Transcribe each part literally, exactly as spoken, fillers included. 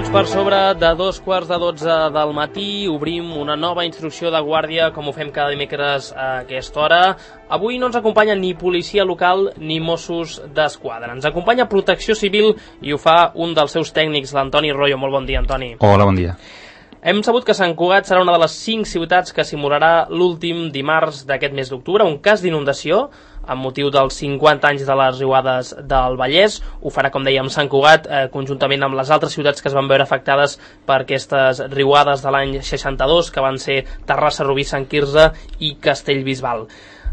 minuts per sobre de dos quarts de dotze del matí. Obrim una nova instrucció de guàrdia, com ho fem cada dimecres a aquesta hora. Avui no ens acompanya ni policia local ni Mossos d'Esquadra. Ens acompanya Protecció Civil i ho fa un dels seus tècnics, l'Antoni Royo. Molt bon dia, Antoni. Hola, bon dia. Hem sabut que Sant Cugat serà una de les cinc ciutats que simularà l'últim dimarts d'aquest mes d'octubre un cas d'inundació amb motiu dels cinquanta anys de les riuades del Vallès. Ho farà, com dèiem, Sant Cugat, eh, conjuntament amb les altres ciutats que es van veure afectades per aquestes riuades de l'any seixanta-dos, que van ser Terrassa, Rubí, Sant Quirze i Castellbisbal.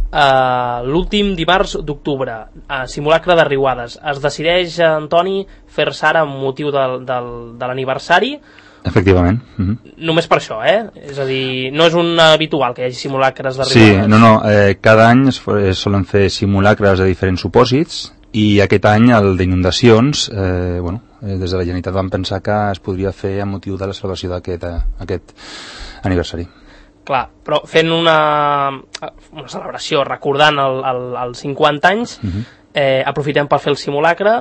Uh, l'últim dimarts d'octubre, uh, simulacre de riuades. Es decideix, Antoni, fer-se ara amb motiu del, del, de l'aniversari. Efectivament. Mm-hmm. Només per això, eh? És a dir, no és un habitual que hi hagi simulacres de riuades. Sí, no, no. Eh, cada any es, es solen fer simulacres de diferents supòsits i aquest any, el d'inundacions, eh, bueno, eh, des de la Generalitat vam pensar que es podria fer amb motiu de la celebració d'aquest eh, aquest aniversari. Clar, però fent una, una celebració recordant el, el, els cinquanta anys, mm-hmm. eh, aprofitem per fer el simulacre.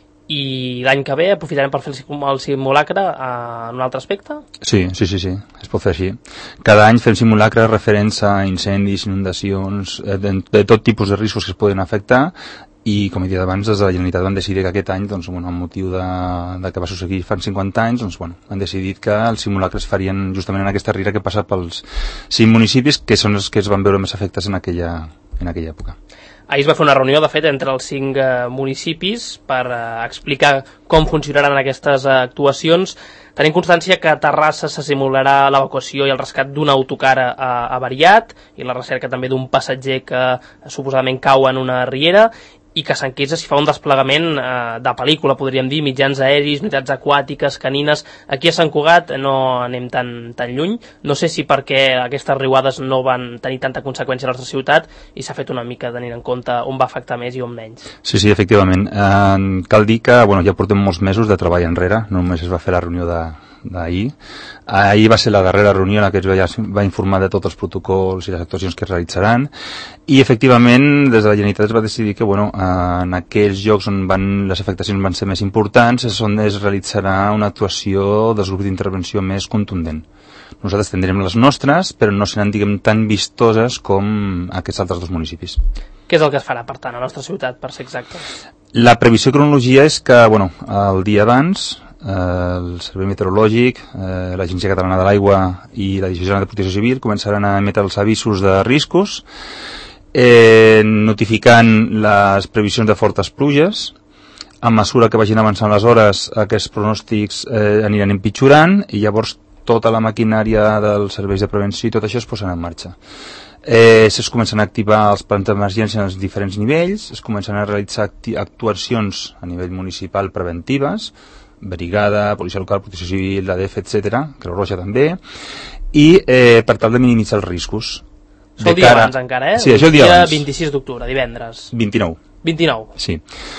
I l'any que ve aprofitarem per fer el simulacre en un altre aspecte? Sí, sí, sí, sí, es pot fer així. Cada any fem simulacres referents a incendis, inundacions, de, de tot tipus de riscos que es poden afectar i, com he dit abans, des de la Generalitat van decidir que aquest any, doncs, bueno, amb motiu de, de que va succeir fa cinquanta anys, doncs, bueno, han decidit que els simulacres farien justament en aquesta riera que passa pels cinc municipis que són els que es van veure més afectats en aquella, en aquella època. Ahir es va fer una reunió, de fet, entre els cinc eh, municipis per eh, explicar com funcionaran aquestes eh, actuacions. Tenim constància que a Terrassa se simularà l'evacuació i el rescat d'un autocar eh, avariat i la recerca també d'un passatger que eh, suposadament cau en una riera, i que a Sant Quirze s'hi fa un desplegament eh, de pel·lícula, podríem dir, mitjans aeris, unitats aquàtiques, canines. Aquí a Sant Cugat no anem tan, tan lluny. No sé si perquè aquestes riuades no van tenir tanta conseqüència a la nostra ciutat i s'ha fet una mica tenint en compte on va afectar més i on menys. Sí, sí, efectivament. Eh, cal dir que bueno, ja portem molts mesos de treball enrere, no només es va fer la reunió de d'ahir. Ahir va ser la darrera reunió en la que es va, va informar de tots els protocols i les actuacions que es realitzaran i efectivament des de la Generalitat es va decidir que bueno, en aquells llocs on van, les afectacions van ser més importants és on es realitzarà una actuació dels grups d'intervenció més contundent. Nosaltres tindrem les nostres, però no seran, diguem, tan vistoses com aquests altres dos municipis. Què és el que es farà, per tant, a la nostra ciutat, per ser exactes? La previsió i cronologia és que, bueno, el dia abans Eh, el Servei Meteorològic, eh, l'Agència Catalana de l'Aigua i la Divisió General de Protecció Civil començaran a emetre els avisos de riscos, eh, notificant les previsions de fortes pluges. A mesura que vagin avançant les hores, aquests pronòstics eh, aniran empitjorant i llavors tota la maquinària dels serveis de prevenció i tot això es posarà en marxa. Eh, es comencen a activar els plans d'emergència en els diferents nivells, es comencen a realitzar actuacions a nivell municipal preventives, brigada, policia local, protecció civil, l'A D F, etcètera, Creu Roja també, i eh, per tal de minimitzar els riscos. Això el dia cara... abans encara, eh? Sí, això el dia, dia abans. vint-i-sis d'octubre, divendres. vint-i-nou. vint-i-nou. Sí.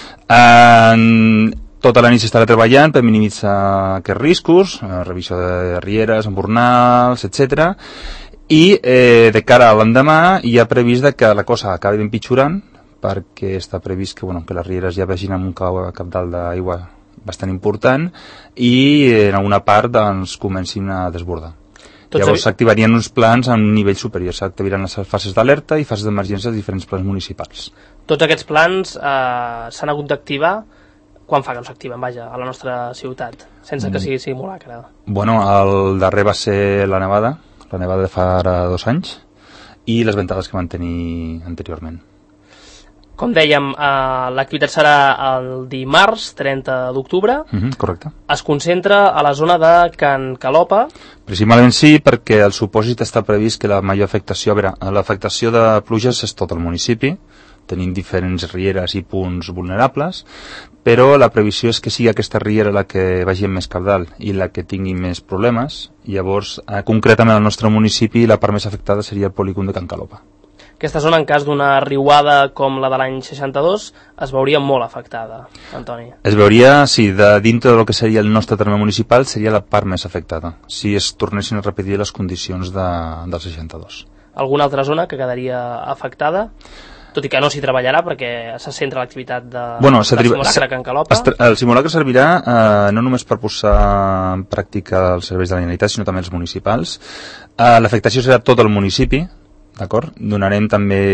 En... Tota la nit s'estarà treballant per minimitzar aquests riscos, eh, revisió de rieres, embornals, etcètera, i eh, de cara a l'endemà hi ha previst que la cosa acabi empitjorant, perquè està previst que, bueno, que les rieres ja vegin amb un cabdal d'aigua bastant important i en alguna part doncs, comencin a desbordar. Tots Llavors s'activarien uns plans a un nivell superior, s'activaran les fases d'alerta i fases d'emergència de diferents plans municipals. Tots aquests plans eh, s'han hagut d'activar quan fa que no s'activen, vaja, a la nostra ciutat, sense que sigui simulacre? Bueno, el darrer va ser la nevada, la nevada de fa ara dos anys, i les ventades que van tenir anteriorment. Com dèiem, eh, l'activitat serà el dimarts trenta d'octubre. Mm-hmm, correcte. Es concentra a la zona de Can Calopa. Principalment sí, perquè el supòsit està previst que la major afectació... A veure, l'afectació de pluges és tot el municipi, tenim diferents rieres i punts vulnerables, però la previsió és que sigui aquesta riera la que vagi amb més cabdal i la que tingui més problemes. Llavors, eh, concretament al nostre municipi, la part més afectada seria el polígon de Can Calopa. Aquesta zona, en cas d'una riuada com la de l'any seixanta-dos, es veuria molt afectada, Antoni. Es veuria, sí, de dintre del que seria el nostre terme municipal, seria la part més afectada, si es tornessin a repetir les condicions de, del seixanta-dos. Alguna altra zona que quedaria afectada? tot i que no s'hi treballarà perquè se centra l'activitat de, bueno, del simulacre a Can Calopa. El simulacre servirà eh, no només per posar en pràctica els serveis de la Generalitat, sinó també els municipals. Eh, l'afectació serà tot el municipi, d'acord? Donarem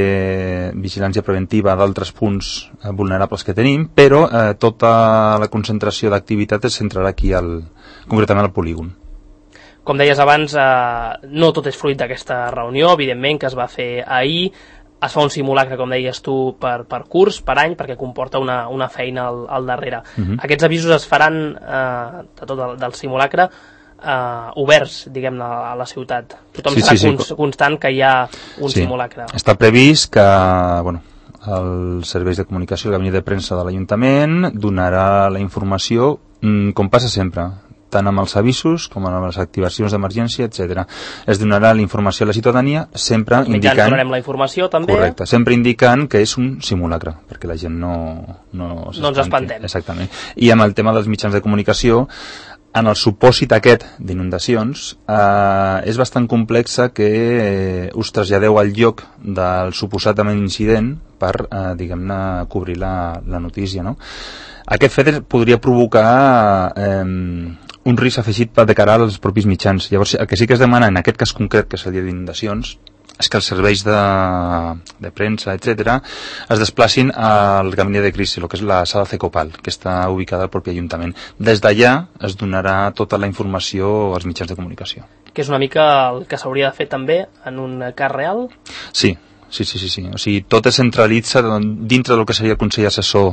també vigilància preventiva d'altres punts eh, vulnerables que tenim, però eh, tota la concentració d'activitat es centrarà aquí, al, concretament al polígon. Com deies abans, eh, no tot és fruit d'aquesta reunió, evidentment, que es va fer ahir. Es fa un simulacre, com deies tu, per, per curs, per any, perquè comporta una, una feina al, al darrere. Uh-huh. Aquests avisos es faran, eh, de tot el, del simulacre, eh, oberts, diguem-ne, a la ciutat. Tothom sí, serà sí, cons, sí. constant que hi ha un sí. simulacre. Està previst que, bueno, els serveis de comunicació, el gabinet de premsa de l'Ajuntament donarà la informació, mm, com passa sempre, tant amb els avisos com amb les activacions d'emergència, etcètera. Es donarà la informació a la ciutadania, sempre indicant... Ja ens donarem la informació, també. Correcte, sempre indicant que és un simulacre, perquè la gent no... No, no ens espantem. Exactament. I amb el tema dels mitjans de comunicació, en el supòsit aquest d'inundacions, eh, és bastant complexa que eh, us traslladeu al lloc del suposat incident per, eh, diguem-ne, cobrir la, la notícia, no? Aquest fet podria provocar eh, un risc afegit de cara als propis mitjans. Llavors, el que sí que es demana en aquest cas concret, que és el dia d'inundacions, és que els serveis de, de premsa, etcètera, es desplacin al gabinet de crisi, el que és la sala Cecopal, que està ubicada al propi Ajuntament. Des d'allà es donarà tota la informació als mitjans de comunicació. Que és una mica el que s'hauria de fer també en un cas real? Sí. Sí, sí, sí, sí. O sigui, tot es centralitza dintre del que seria el Consell Assessor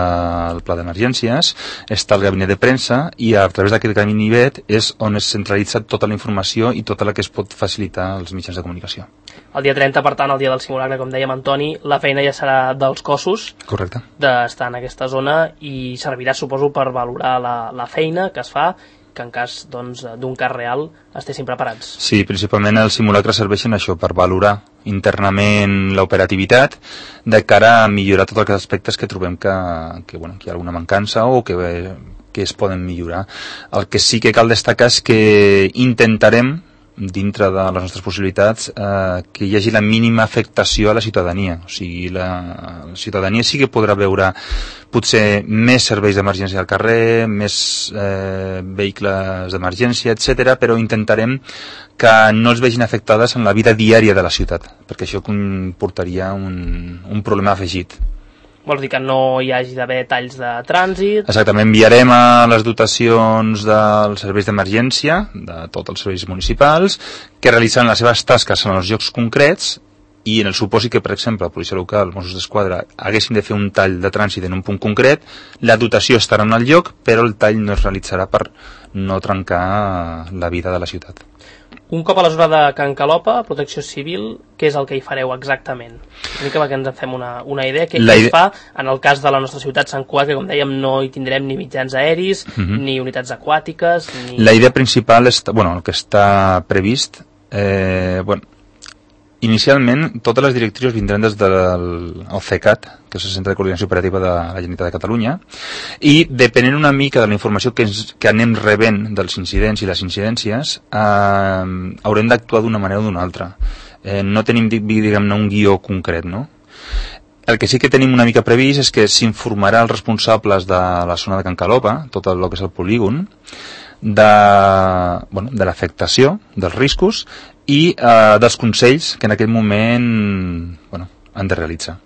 del Pla d'Emergències, està el gabinet de premsa i a través d'aquest gabinet és on es centralitza tota la informació i tota la que es pot facilitar als mitjans de comunicació. El dia trenta, per tant, el dia del simulacre, com dèiem, Antoni, la feina ja serà dels cossos. Correcte. D'estar en aquesta zona i servirà, suposo, per valorar la, la feina que es fa, que en cas doncs, d'un cas real estessin preparats. Sí, principalment els simulacres serveixen això, per valorar internament l'operativitat de cara a millorar tots els aspectes que trobem que, que, bueno, que hi ha alguna mancança o que, que es poden millorar. El que sí que cal destacar és que intentarem, dintre de les nostres possibilitats, eh, que hi hagi la mínima afectació a la ciutadania. O sigui, la, la ciutadania sí que podrà veure potser més serveis d'emergència al carrer, més eh, vehicles d'emergència, etcètera, però intentarem que no els vegin afectades en la vida diària de la ciutat, perquè això comportaria un, un problema afegit. Vols dir que no hi hagi d'haver talls de trànsit? Exactament, enviarem a les dotacions dels serveis d'emergència, de tots els serveis municipals, que realitzaran les seves tasques en els llocs concrets i en el supòsit que, per exemple, la policia local, Mossos d'Esquadra, haguessin de fer un tall de trànsit en un punt concret, la dotació estarà en el lloc, però el tall no es realitzarà per no trencar la vida de la ciutat. Un cop a la zona de Can Calopa, Protecció Civil, què és el que hi fareu exactament? Una mica perquè ens en fem una, una idea. Què idea... es fa en el cas de la nostra ciutat Sant Cugat, que com dèiem no hi tindrem ni mitjans aeris, uh-huh. ni unitats aquàtiques... Ni... La idea principal, és, bueno, el que està previst, eh, bueno, inicialment totes les directrius vindran des del CECAT, que és el Centre de Coordinació Operativa de la Generalitat de Catalunya, i depenent una mica de la informació que, ens, que anem rebent dels incidents i les incidències, eh, haurem d'actuar d'una manera o d'una altra. Eh, no tenim, diguem-ne, un guió concret, no? El que sí que tenim una mica previst és que s'informarà els responsables de la zona de Can Calopa, tot el que és el polígon, de, bueno, de l'afectació, dels riscos i eh, dels consells que en aquell moment, bueno, han de realitzar.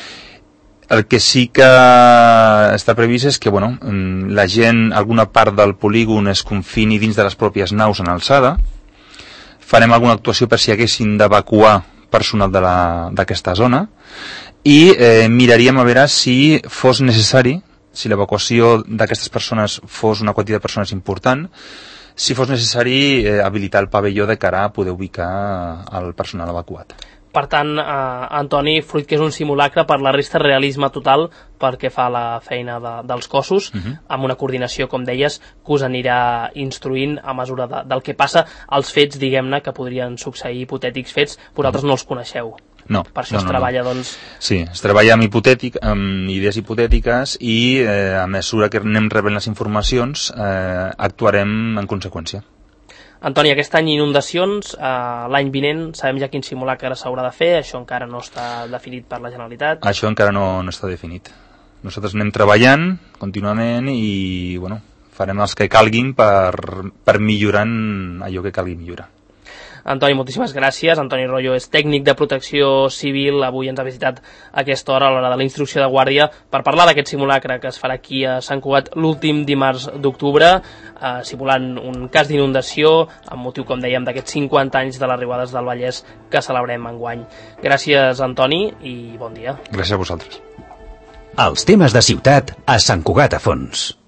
El que sí que està previst és que, bueno, la gent, alguna part del polígon es confini dins de les pròpies naus en alçada. Farem alguna actuació per si haguessin d'evacuar personal d'aquesta zona i eh, miraríem a veure si fos necessari, si l'evacuació d'aquestes persones fos una quantitat de persones important, si fos necessari eh, habilitar el pavelló de cara a poder ubicar el personal evacuat. Per tant, eh, Antoni, fruit que és un simulacre, per la resta realisme total perquè fa la feina de, dels cossos, uh-huh. amb una coordinació, com deies, que us anirà instruint a mesura de, del que passa, els fets, diguem-ne, que podrien succeir, hipotètics fets, vosaltres no els coneixeu. No, per això no, es no, treballa, no. doncs... Sí, es treballa amb, hipotètic, amb idees hipotètiques i eh, a mesura que anem rebent les informacions eh, actuarem en conseqüència. Antoni, aquest any inundacions, eh, l'any vinent sabem ja quin simulacre s'haurà de fer, això encara no està definit per la Generalitat. Això encara no, no està definit. Nosaltres anem treballant contínuament i bueno, farem els que calguin per, per millorar allò que calgui millorar. Antoni, moltíssimes gràcies. Antoni Royo és tècnic de protecció civil. Avui ens ha visitat a aquesta hora, a l'hora de la instrucció de guàrdia, per parlar d'aquest simulacre que es farà aquí a Sant Cugat l'últim dimarts d'octubre, eh, simulant un cas d'inundació amb motiu, com dèiem, d'aquests cinquanta anys de les riuades del Vallès que celebrem enguany. Gràcies, Antoni, i bon dia. Gràcies a vosaltres. Els temes de ciutat a Sant Cugat a fons.